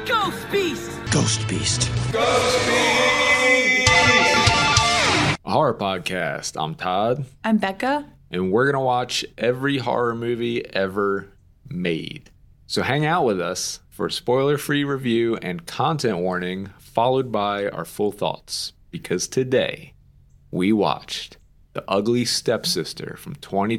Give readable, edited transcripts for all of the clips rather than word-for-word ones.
Ghost Beast! Ghost Beast. A horror podcast. I'm Todd. I'm Becca. And we're going to watch every horror movie ever made. So hang out with us for a spoiler-free review and content warning, followed by our full thoughts. Because today, we watched The Ugly Stepsister from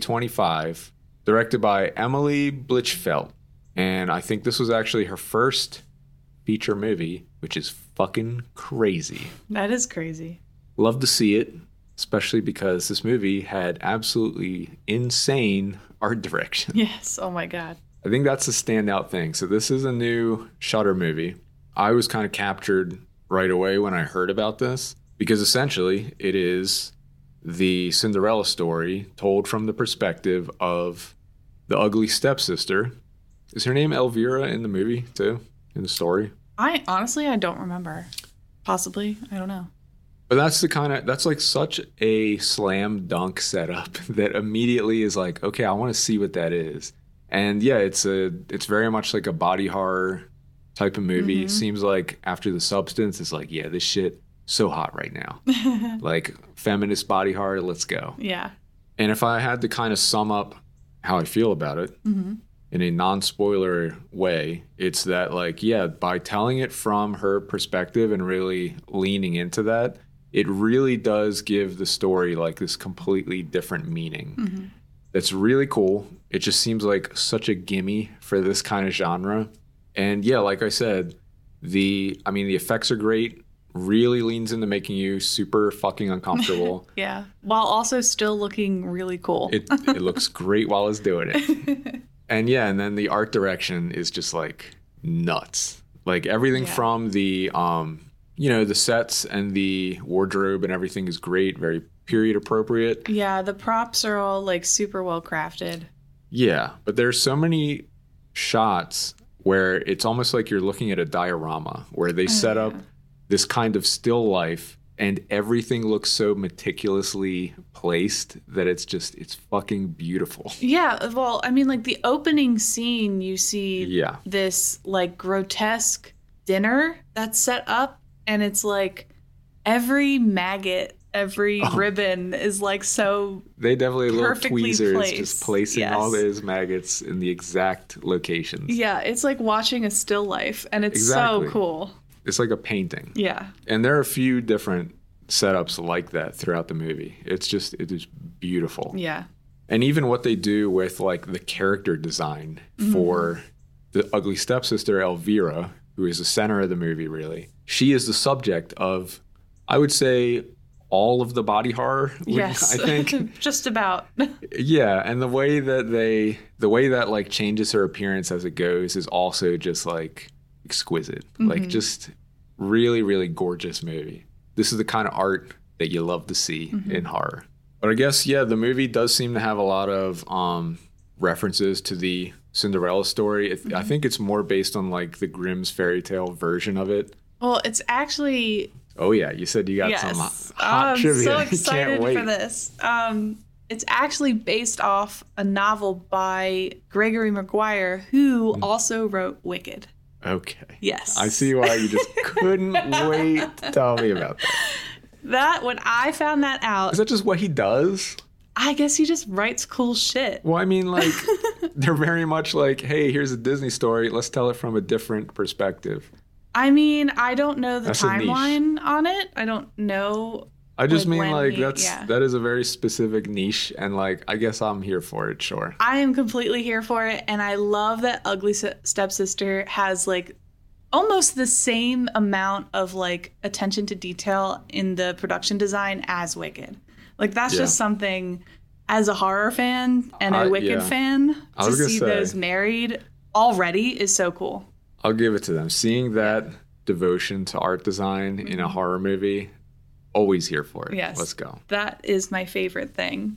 2025, directed by Emily Blichfeld. And I think this was actually her first feature movie, which is fucking crazy. That is crazy. Love to see it, especially because this movie had absolutely insane art direction. Yes. Oh my God. I think that's a standout thing. So this is a new Shudder movie. I was kind of captured right away when I heard about this because essentially it is the Cinderella story told from the perspective of the ugly stepsister. Is her name Elvira in the movie too, in the story? I don't remember. Possibly. I don't know. But that's like such a slam dunk setup that immediately is like, okay, I want to see what that is. And yeah, it's very much like a body horror type of movie. Mm-hmm. It seems like After the Substance, it's like, yeah, this shit so hot right now. Like feminist body horror, let's go. Yeah. And if I had to kind of sum up how I feel about it in a non-spoiler way, it's that like, yeah, by telling it from her perspective and really leaning into that, it really does give the story like this completely different meaning. That's really cool. It just seems like such a gimme for this kind of genre. And yeah, like I said, the effects are great. Really leans into making you super fucking uncomfortable. Yeah. While also still looking really cool. It looks great while it's doing it. And yeah, and then the art direction is just like nuts. Like everything from the the sets and the wardrobe and everything is great, very period appropriate. Yeah, the props are all like super well crafted. Yeah, but there's so many shots where it's almost like you're looking at a diorama where they set up this kind of still life and everything looks so meticulously placed that it's fucking beautiful. Yeah, well, I mean, like the opening scene, you see this like grotesque dinner that's set up, and it's like every maggot, every ribbon is like so they definitely little tweezers placed. Just placing all those maggots in the exact locations. Yeah, it's like watching a still life, and it's so cool. It's like a painting. Yeah. And there are a few different setups like that throughout the movie. It is beautiful. Yeah. And even what they do with like the character design for the ugly stepsister Elvira, who is the center of the movie really. She is the subject of, I would say, all of the body horror. Yes. I think. Just about. Yeah, and the way that like changes her appearance as it goes is also just like exquisite. Like just really, really gorgeous movie. This is the kind of art that you love to see in horror. But I guess, yeah, the movie does seem to have a lot of references to the Cinderella story. I think it's more based on like the Grimm's fairy tale version of it. Well, it's actually... Oh, yeah. You said you got some hot I'm trivia. I'm so excited Can't wait. for this. It's actually based off a novel by Gregory Maguire, who also wrote Wicked. Okay. Yes. I see why you just couldn't wait to tell me about that. When I found that out... Is that just what he does? I guess he just writes cool shit. Well, I mean, like, they're very much like, hey, here's a Disney story. Let's tell it from a different perspective. I mean, I don't know the That's a niche. timeline on it. I don't know. I just mean, when like, he- that is a very specific niche, and, like, I guess I'm here for it, sure. I am completely here for it, and I love that Ugly Stepsister has, like, almost the same amount of, like, attention to detail in the production design as Wicked. Like, that's just something, as a horror fan and a Wicked fan, to see those married already is so cool. I'll give it to them. Seeing that devotion to art design in a horror movie, always here for it. Yes. Let's go. That is my favorite thing.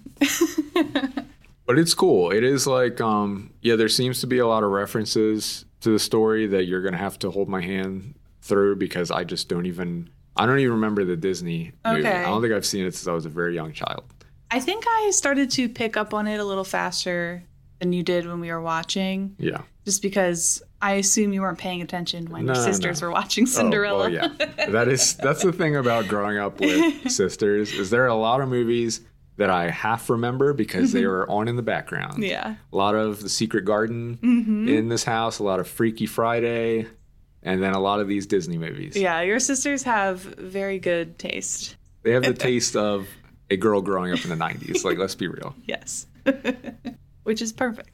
But it's cool. It is like, there seems to be a lot of references to the story that you're going to have to hold my hand through because I don't even remember the Disney movie. I don't think I've seen it since I was a very young child. I think I started to pick up on it a little faster than you did when we were watching. Yeah. Just because I assume you weren't paying attention when No, your sisters were watching Cinderella. Oh, well, yeah. That's the thing about growing up with sisters, is there are a lot of movies that I half remember because they were on in the background. Yeah. A lot of The Secret Garden in this house, a lot of Freaky Friday, and then a lot of these Disney movies. Yeah, your sisters have very good taste. They have the taste of a girl growing up in the 90s. Like, let's be real. Yes. Which is perfect.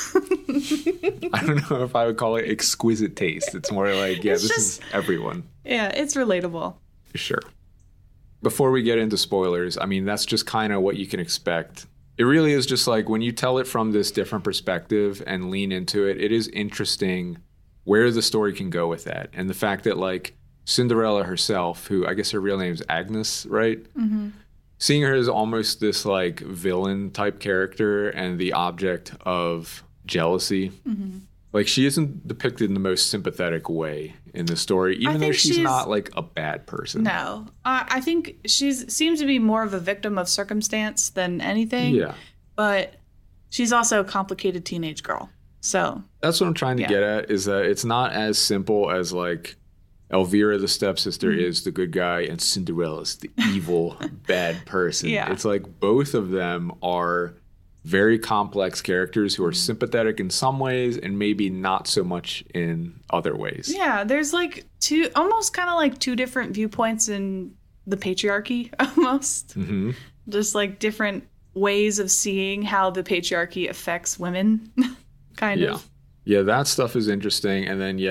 I don't know if I would call it exquisite taste. It's more like, yeah, this is everyone. Yeah, it's relatable. Sure. Before we get into spoilers, I mean, that's just kind of what you can expect. It really is just like when you tell it from this different perspective and lean into it, it is interesting where the story can go with that. And the fact that, like, Cinderella herself, who I guess her real name is Agnes, right? Mm-hmm. Seeing her as almost this, like, villain type character and the object of jealousy. Mm-hmm. Like, she isn't depicted in the most sympathetic way in the story, even though she's not, like, a bad person. No. I think seems to be more of a victim of circumstance than anything. Yeah. But she's also a complicated teenage girl. So that's what I'm trying to get at, is that it's not as simple as, like, Elvira, the stepsister, is the good guy and Cinderella's the evil, bad person. Yeah. It's like both of them are very complex characters who are sympathetic in some ways and maybe not so much in other ways. Yeah, there's like almost kind of like two different viewpoints in the patriarchy, almost. Mm-hmm. Just like different ways of seeing how the patriarchy affects women, kind of. Yeah, that stuff is interesting. And then,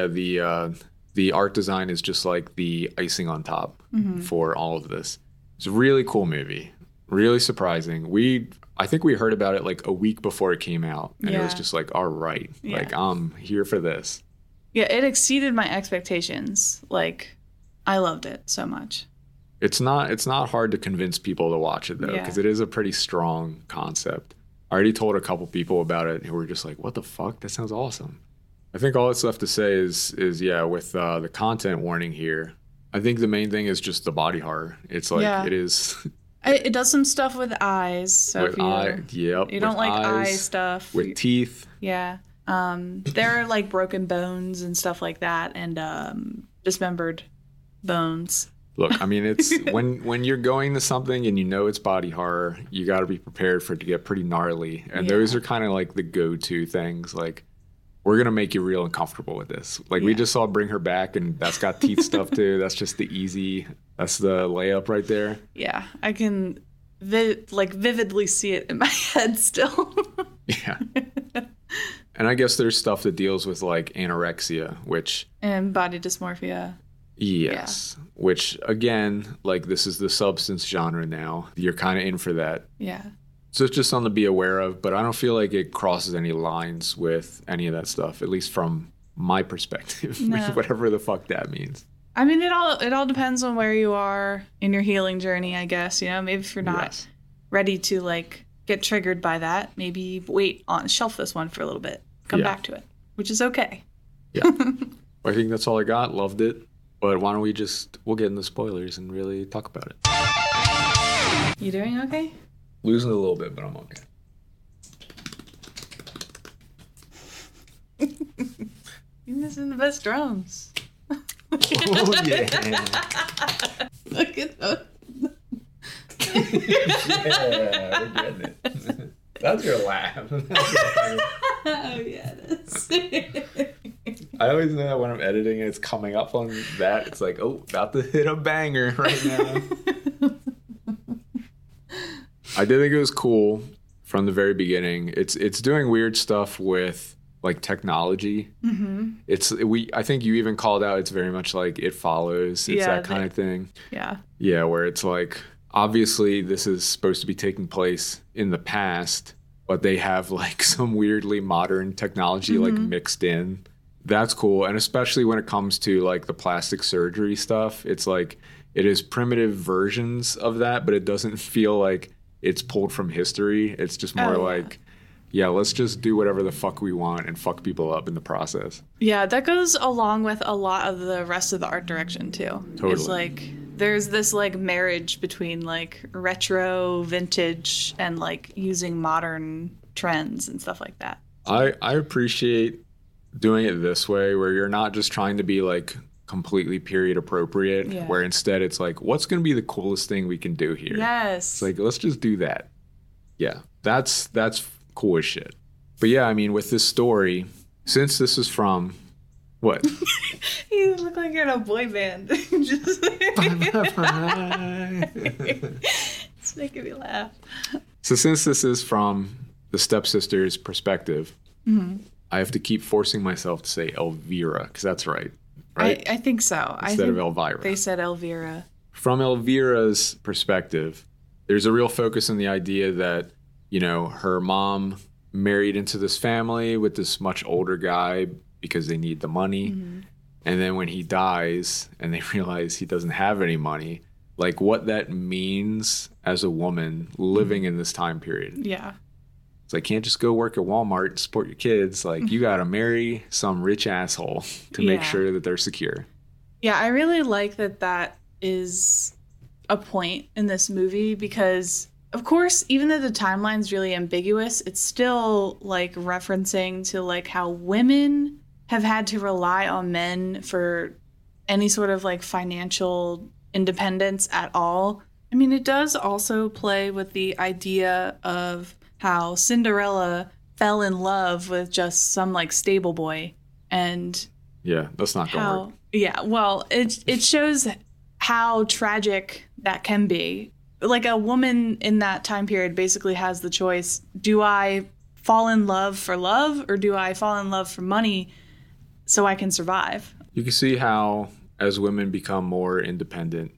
the art design is just like the icing on top for all of this. It's a really cool movie, really surprising. I think we heard about it like a week before it came out, and it was just like, all right, like, I'm here for this. Yeah, it exceeded my expectations. Like, I loved it so much. It's not hard to convince people to watch it, though, because it is a pretty strong concept. I already told a couple people about it who were just like, what the fuck? That sounds awesome. I think all that's left to say is with the content warning here, I think the main thing is just the body horror. It's like, it is... It does some stuff with eyes. So with you don't like eye stuff. With teeth. Yeah. There are like broken bones and stuff like that, and dismembered bones. Look, I mean, it's when you're going to something and you know it's body horror, you got to be prepared for it to get pretty gnarly. And those are kind of like the go-to things. Like, we're going to make you real uncomfortable with this. Like, we just saw Bring Her Back, and that's got teeth stuff too. That's just that's the layup right there. Yeah, I can vividly see it in my head still. Yeah. And I guess there's stuff that deals with like anorexia, and body dysmorphia. Yes. Yeah. Which, again, like, this is the substance genre now. You're kind of in for that. Yeah. So it's just something to be aware of, but I don't feel like it crosses any lines with any of that stuff, at least from my perspective, whatever the fuck that means. I mean, it all depends on where you are in your healing journey, I guess. You know, maybe if you're not ready to, like, get triggered by that, maybe shelf this one for a little bit, come back to it, which is okay. Yeah. I think that's all I got. Loved it. But why don't we'll get into spoilers and really talk about it. You doing okay? Losing a little bit, but I'm okay. You're missing the best drums. Oh, yeah. Look at those. Yeah, we're getting it. That's your laugh. Oh, yeah, it is. I always know that when I'm editing and it's coming up on that, it's like, oh, about to hit a banger right now. I did think it was cool from the very beginning. It's doing weird stuff with like technology. Mm-hmm. I think you even called out, it's very much like It Follows. It's that kind of thing. Yeah. Yeah, where it's like, obviously this is supposed to be taking place in the past, but they have like some weirdly modern technology like mixed in. That's cool. And especially when it comes to like the plastic surgery stuff, it's like it is primitive versions of that, but it doesn't feel like it's pulled from history. It's just more let's just do whatever the fuck we want and fuck people up in the process. Yeah, that goes along with a lot of the rest of the art direction too. Totally. It's like there's this like marriage between like retro, vintage, and like using modern trends and stuff like that. I appreciate doing it this way where you're not just trying to be like completely period appropriate, where instead it's like, what's going to be the coolest thing we can do here? Yes. It's like, let's just do that. Yeah, that's cool as shit. But yeah, I mean, with this story, since this is from what? You look like you're in a boy band. Just it's making me laugh. So since this is from the stepsister's perspective, I have to keep forcing myself to say Elvira, because that's right. I think so. Instead of Elvira. They said Elvira. From Elvira's perspective, there's a real focus on the idea that, you know, her mom married into this family with this much older guy because they need the money. And then when he dies and they realize he doesn't have any money, like what that means as a woman living in this time period. Yeah. It's like, can't just go work at Walmart and support your kids. Like, you got to marry some rich asshole to make sure that they're secure. Yeah, I really like that is a point in this movie because, of course, even though the timeline's really ambiguous, it's still, like, referencing to, like, how women have had to rely on men for any sort of, like, financial independence at all. I mean, it does also play with the idea of how Cinderella fell in love with just some like stable boy, and yeah, that's not gonna work. Yeah, well, it shows how tragic that can be. Like a woman in that time period basically has the choice: do I fall in love for love, or do I fall in love for money so I can survive? You can see how as women become more independent,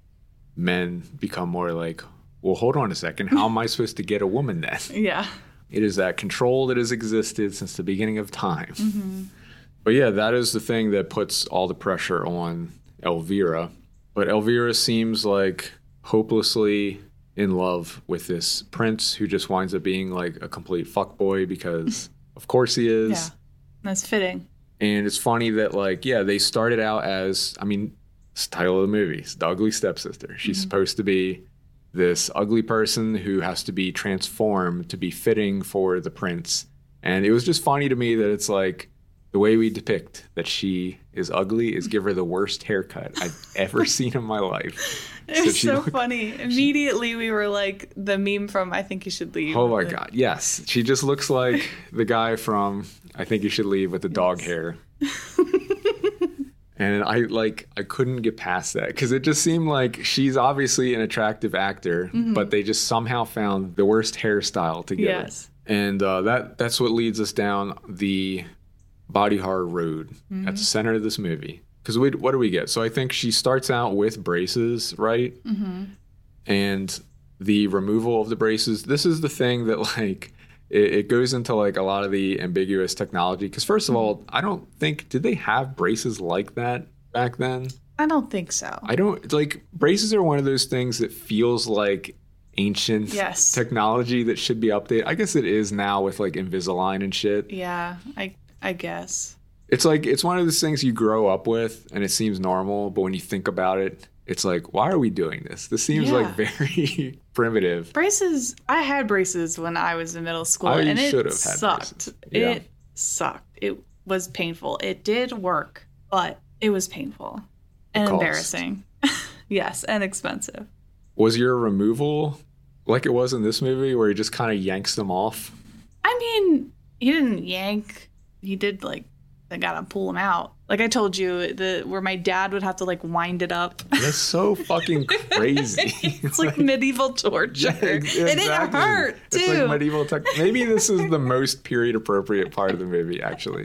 men become more like, well, hold on a second. How am I supposed to get a woman then? Yeah. It is that control that has existed since the beginning of time. But yeah, that is the thing that puts all the pressure on Elvira. But Elvira seems like hopelessly in love with this prince who just winds up being like a complete fuckboy because of course he is. Yeah, that's fitting. And it's funny that like, yeah, they started out as, I mean, it's the title of the movie. It's The Ugly Stepsister. She's supposed to be this ugly person who has to be transformed to be fitting for the prince. And it was just funny to me that it's like the way we depict that she is ugly is give her the worst haircut I've ever seen in my life. It was so funny. Immediately we were like the meme from I Think You Should Leave. Oh my God. Yes. She just looks like the guy from I Think You Should Leave with the dog hair. And I couldn't get past that because it just seemed like she's obviously an attractive actor, but they just somehow found the worst hairstyle together. Yes. And that's what leads us down the body horror road at the center of this movie. Because what do we get? So I think she starts out with braces, right? And the removal of the braces. This is the thing that like it goes into like a lot of the ambiguous technology. Because first of all, I don't think, did they have braces like that back then? I don't think so. I don't, like, braces are one of those things that feels like ancient technology that should be updated. I guess it is now with like Invisalign and shit. Yeah, I guess. It's like, it's one of those things you grow up with and it seems normal, but when you think about it, it's like, why are we doing this? This seems like very primitive. Braces, I had braces when I was in middle school and it sucked. Yeah. It sucked. It was painful. It did work, but it was painful and embarrassing. Yes, and expensive. Was your removal like it was in this movie where he just kind of yanks them off? I mean, he didn't yank. He did like, they gotta pull them out. Like I told you, where my dad would have to like wind it up. That's so fucking crazy. It's like medieval torture. Yeah, exactly. And it hurt too. It's like medieval Maybe this is the most period appropriate part of the movie, actually.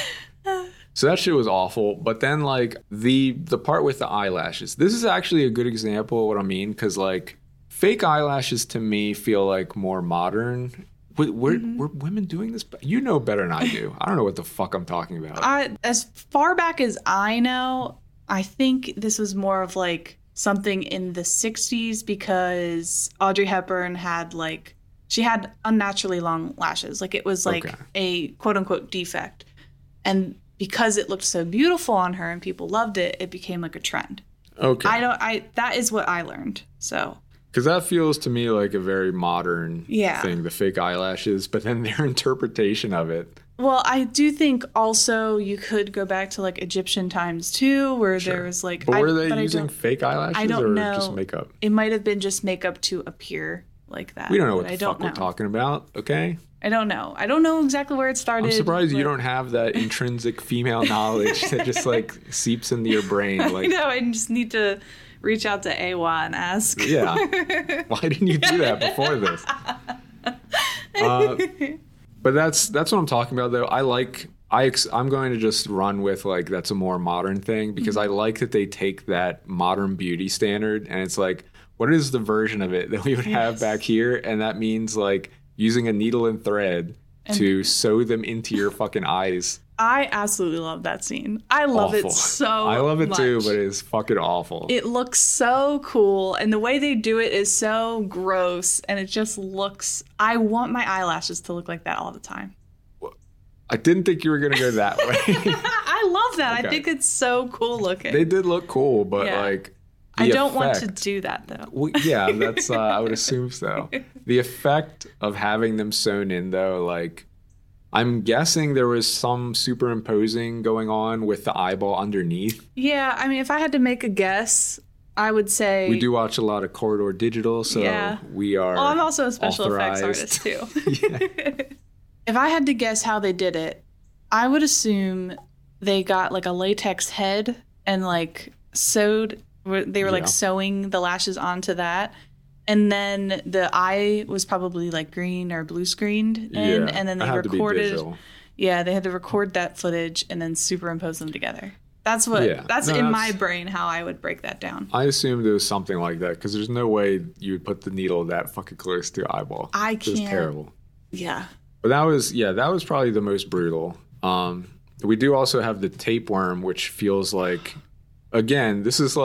So that shit was awful. But then like the part with the eyelashes. This is actually a good example of what I mean. Because like fake eyelashes to me feel like more modern. Were women doing this? You know better than I do. I don't know what the fuck I'm talking about. As far back as I know, I think this was more of like something in the 60s because Audrey Hepburn had like, she had unnaturally long lashes. Like it was like a quote unquote defect. And because it looked so beautiful on her and people loved it, it became like a trend. Okay. That is what I learned. So. Because that feels to me like a very modern thing, the fake eyelashes. But then their interpretation of it Well, I do think also you could go back to like Egyptian times too, where there was like. But were they using fake eyelashes I don't or know. just makeup? It might have been just makeup to appear like that. We don't know what the fuck we're talking about, okay? I don't know. I don't know exactly where it started. I'm surprised you don't have that intrinsic female knowledge that just like seeps into your brain. Like, I know. I just need to reach out to AWA and ask. Yeah. Why didn't you do that before this? But that's what I'm talking about, though. I'm going to just run with like that's a more modern thing because I like that they take that modern beauty standard and it's like, what is the version of it that we would have back here? And that means like using a needle and thread to sew them into your fucking eyes. I absolutely love that scene. I love it so much. I love it too, but it's fucking awful. It looks so cool, and the way they do it is so gross, and it just looks... I want my eyelashes to look like that all the time. I didn't think you were going to go that way. I love that. Okay. I think it's so cool looking. They did look cool, but like... I don't want to do that, though. Well, yeah, that's... I would assume so. The effect of having them sewn in, though, like... I'm guessing there was some superimposing going on with the eyeball underneath. Yeah, I mean, if I had to make a guess, I would say... We do watch a lot of Corridor Digital, so we are I'm also a special effects artist, too. If I had to guess how they did it, I would assume they got, like, a latex head and, like, sewed... They were, like, sewing the lashes onto that. And then the eye was probably like green or blue screened in, and then they recorded. Yeah, they had to record that footage and then superimpose them together. That's what. That's in my brain how I would break that down. I assumed it was something like that because there's no way you would put the needle that fucking close to your eyeball. I can't. It was terrible. Yeah. But that was probably the most brutal. We do also have the tapeworm, which feels like. Again, this is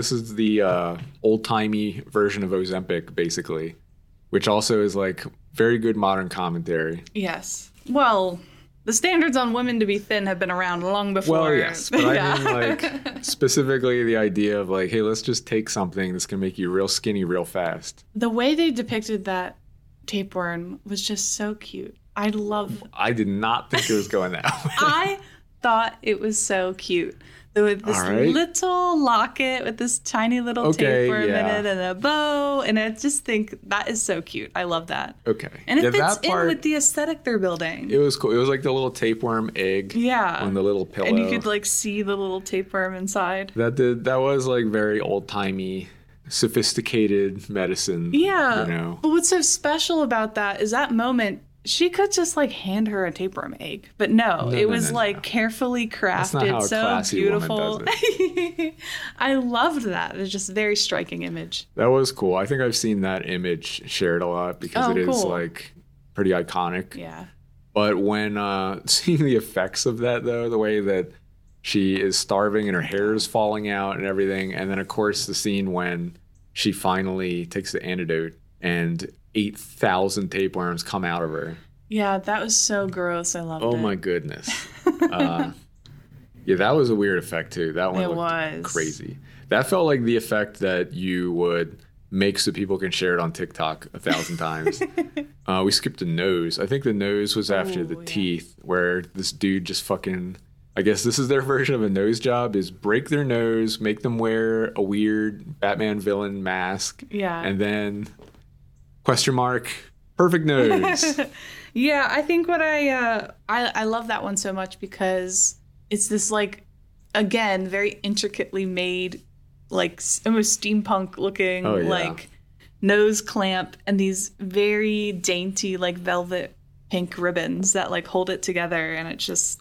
the old-timey version of Ozempic, basically, which also is like very good modern commentary. Yes. Well, the standards on women to be thin have been around long before. Well, yes, but I mean like specifically the idea of like, hey, let's just take something that's going to make you real skinny real fast. The way they depicted that tapeworm was just so cute. I did not think it was going that way. I thought it was so cute. With this little locket with this tiny little tapeworm in it and a bow. And I just think that is so cute. I love that. Okay. And it fits in with the aesthetic they're building. It was cool. It was like the little tapeworm egg on the little pillow. And you could like see the little tapeworm inside. That was like very old-timey, sophisticated medicine. Yeah. You know? But what's so special about that is that moment... She could just like hand her a tapeworm egg, but no, it was carefully crafted, That's not how a so classy beautiful. Woman does it. I loved that. It's just a very striking image. That was cool. I think I've seen that image shared a lot because it is like pretty iconic. Yeah. But when seeing the effects of that, though, the way that she is starving and her hair is falling out and everything, and then of course the scene when she finally takes the antidote and 8,000 tapeworms come out of her. Yeah, that was so gross. I loved it. Oh my goodness. Yeah, that was a weird effect too. That one looked crazy. That felt like the effect that you would make so people can share it on TikTok 1,000 times. We skipped the nose. I think the nose was after the teeth, where this dude just fucking... I guess this is their version of a nose job, is break their nose, make them wear a weird Batman villain mask, and then... Question mark. Perfect nose. Yeah, I think what I love that one so much because it's this like, again, very intricately made, like almost steampunk looking like nose clamp and these very dainty like velvet pink ribbons that like hold it together, and it's just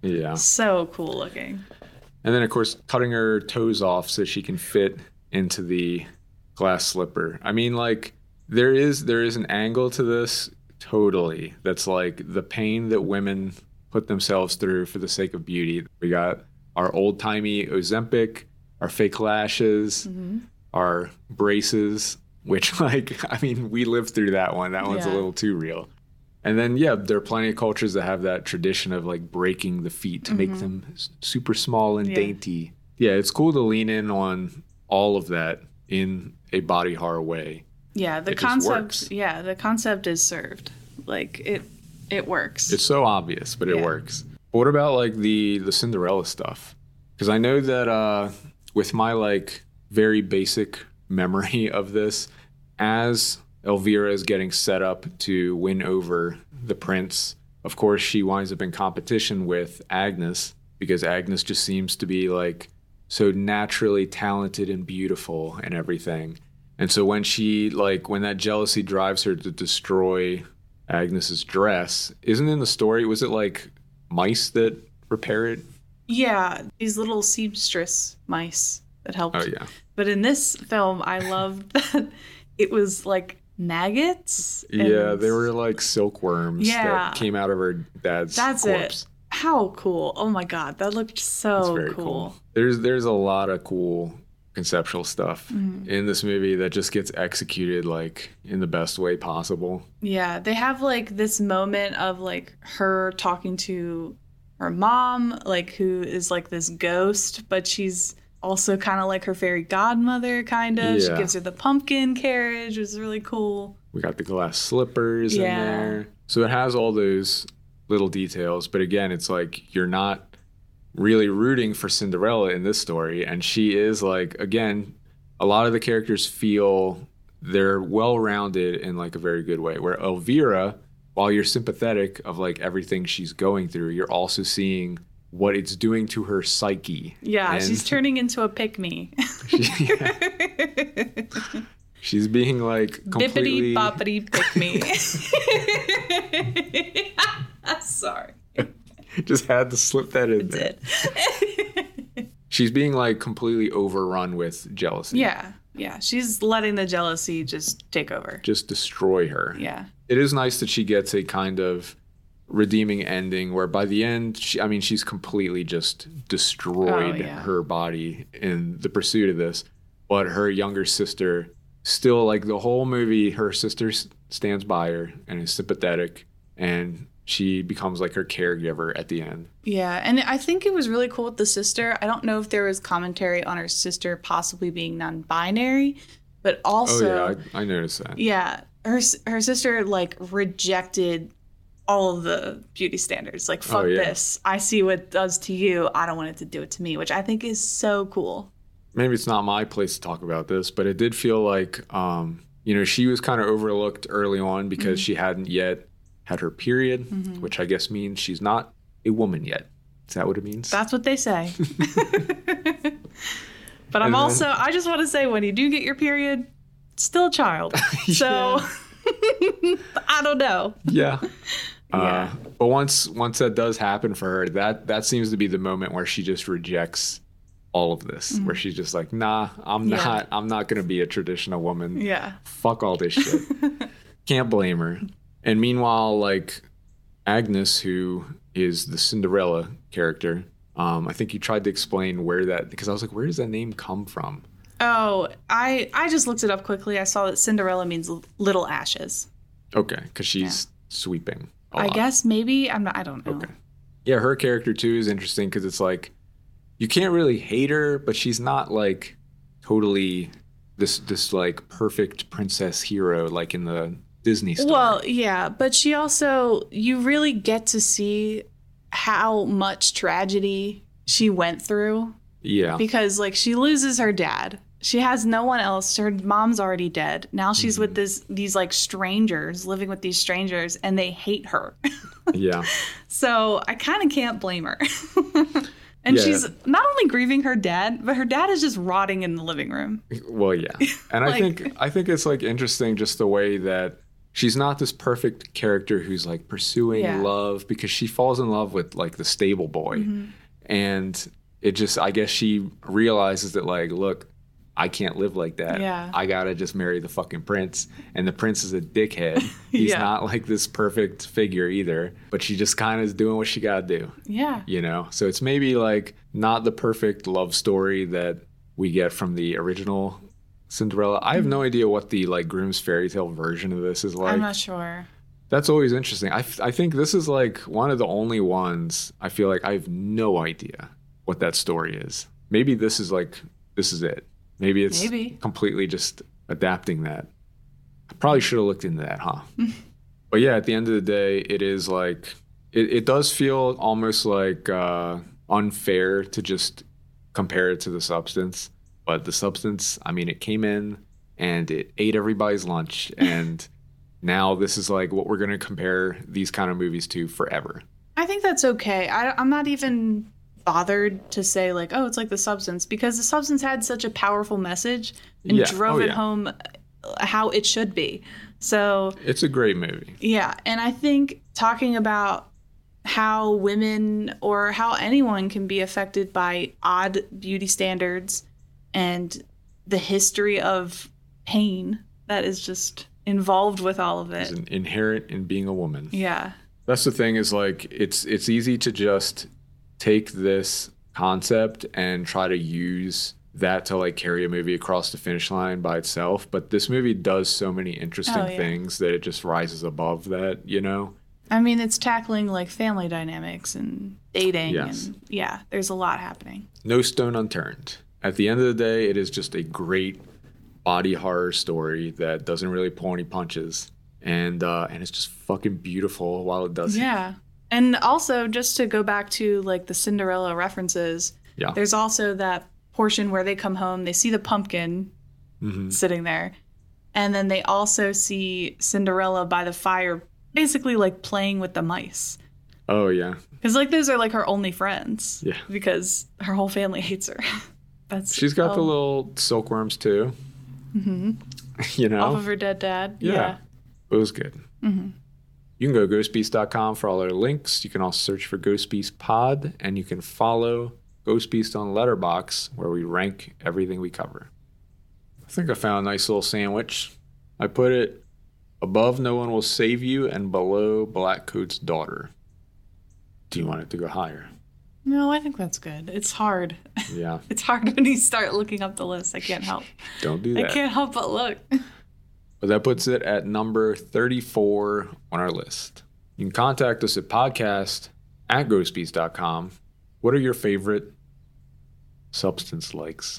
so cool looking. And then of course cutting her toes off so she can fit into the glass slipper. I mean, like. There is an angle to this, totally, that's like the pain that women put themselves through for the sake of beauty. We got our old-timey Ozempic, our fake lashes, our braces, which, like, I mean, we lived through that one. That one's a little too real. And then, there are plenty of cultures that have that tradition of, like, breaking the feet to make them super small and dainty. Yeah, it's cool to lean in on all of that in a body horror way. Yeah, the concept is served. Like it It works. It's so obvious, but it Yeah. works. But what about like the Cinderella stuff? Because I know that with my like very basic memory of this, as Elvira is getting set up to win over the prince, of course she winds up in competition with Agnes, because Agnes just seems to be like so naturally talented and beautiful and everything. And so when that jealousy drives her to destroy Agnes's dress, isn't in the story, was it like mice that repair it? Yeah, these little seamstress mice that helped. Oh yeah. But in this film, I loved that it was like maggots. Yeah, they were like silkworms Yeah. that came out of her dad's That's corpse. it. How cool. Oh my God, that looked It's so very cool. There's a lot of cool conceptual stuff Mm-hmm. in this movie that just gets executed like in the best way possible. Yeah, they have like this moment of like her talking to her mom, like who is like this ghost, but she's also kind of like her fairy godmother, kind of. She Yeah. gives her the pumpkin carriage, which is really cool. We got the glass slippers in Yeah. there. So it has all those little details, but again, it's like you're not really rooting for Cinderella in this story, and she is like, again, a lot of the characters feel they're well-rounded in like a very good way, where Elvira, while you're sympathetic of like everything she's going through, you're also seeing what it's doing to her psyche. Yeah, And she's turning into a pick-me. she's being like completely Bippity boppity pick-me. Sorry. just had to slip that in there. Did. She's being like completely overrun with jealousy. Yeah. She's letting the jealousy just take over. Just destroy her. Yeah. It is nice that she gets a kind of redeeming ending where by the end, she's completely just destroyed her body in the pursuit of this. But her younger sister still, like the whole movie, her sister stands by her and is sympathetic, and she becomes like her caregiver at the end. Yeah, and I think it was really cool with the sister. I don't know if there was commentary on her sister possibly being non-binary, but also... Oh yeah, I noticed that. Yeah, her sister like rejected all of the beauty standards. Like, fuck this. I see what it does to you. I don't want it to do it to me, which I think is so cool. Maybe it's not my place to talk about this, but it did feel like, she was kind of overlooked early on because she hadn't yet had her period, which I guess means she's not a woman yet. Is that what it means? That's what they say. But I just want to say, when you do get your period, still a child. So I don't know. Yeah. Yeah. But once that does happen for her, that seems to be the moment where she just rejects all of this, where she's just like, nah, I'm not going to be a traditional woman. Yeah. Fuck all this shit. Can't blame her. And meanwhile, like Agnes, who is the Cinderella character, I think you tried to explain because I was like, where does that name come from? Oh, I just looked it up quickly. I saw that Cinderella means little ashes. Okay, because she's sweeping a I lot. guess maybe I don't know. Okay. Yeah, her character too is interesting because it's like you can't really hate her, but she's not like totally this like perfect princess hero like in the Disney story. Well, yeah, but she also, you really get to see how much tragedy she went through, yeah, because like she loses her dad. She has no one else. Her mom's already dead. Now she's with these like strangers, living with these strangers, and they hate her. yeah, So I kind of can't blame her. And Yeah. she's not only grieving her dad, but her dad is just rotting in the living room. well, yeah. And I think it's like interesting just the way that she's not this perfect character who's like pursuing love, because she falls in love with like the stable boy, and it just, I guess she realizes that like, look, I can't live like that. Yeah. I gotta just marry the fucking prince. And the prince is a dickhead. He's Yeah. not like this perfect figure either, but she just kind of is doing what she gotta do, Yeah. you know? So it's maybe like not the perfect love story that we get from the original Cinderella. I have no idea what the like Grimm's fairy tale version of this is like. I'm not sure. That's always interesting. I think this is like one of the only ones I feel like I have no idea what that story is. Maybe this is it. Maybe it's completely just adapting that. I probably should have looked into that, huh? But yeah, at the end of the day, it is like it does feel almost like unfair to just compare it to The Substance. But The Substance, I mean, it came in and it ate everybody's lunch, and now this is like what we're going to compare these kind of movies to forever. I think that's okay. I'm not even bothered to say like, oh, it's like The Substance, because The Substance had such a powerful message and drove it home how it should be. So it's a great movie. Yeah. And I think talking about how women or how anyone can be affected by odd beauty standards and the history of pain that is just involved with all of it. It's inherent in being a woman. Yeah. That's the thing, is like it's easy to just take this concept and try to use that to like carry a movie across the finish line by itself. But this movie does so many interesting things that it just rises above that, you know? I mean, it's tackling like family dynamics and dating. Yes. And yeah, there's a lot happening. No stone unturned. At the end of the day, it is just a great body horror story that doesn't really pull any punches. And it's just fucking beautiful while it does it. Yeah. And also, just to go back to like the Cinderella references, there's also that portion where they come home, they see the pumpkin sitting there, and then they also see Cinderella by the fire, basically like playing with the mice. Oh, yeah. Because like those are like her only friends. Yeah. Because her whole family hates her. She's got the little silkworms too. Mm-hmm. You know? Off of her dead dad. Yeah. It was good. Mm-hmm. You can go to ghostbeast.com for all our links. You can also search for Ghost Beast Pod, and you can follow Ghost Beast on Letterboxd, where we rank everything we cover. I think I found a nice little sandwich. I put it above No One Will Save You and below Black Coat's Daughter. Do you want it to go higher? No, I think that's good. It's hard. Yeah. It's hard when you start looking up the list. I can't help. Don't do that. I can't help but look. But that puts it at number 34 on our list. You can contact us at podcast@ghostbeast.com. What are your favorite substance likes?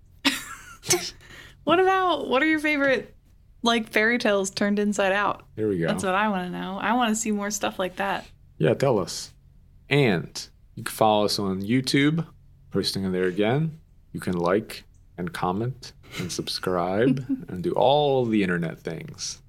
What are your favorite like fairy tales turned inside out? Here we go. That's what I want to know. I want to see more stuff like that. Yeah, tell us. And you can follow us on YouTube, posting in there again. You can like and comment and subscribe and do all the internet things.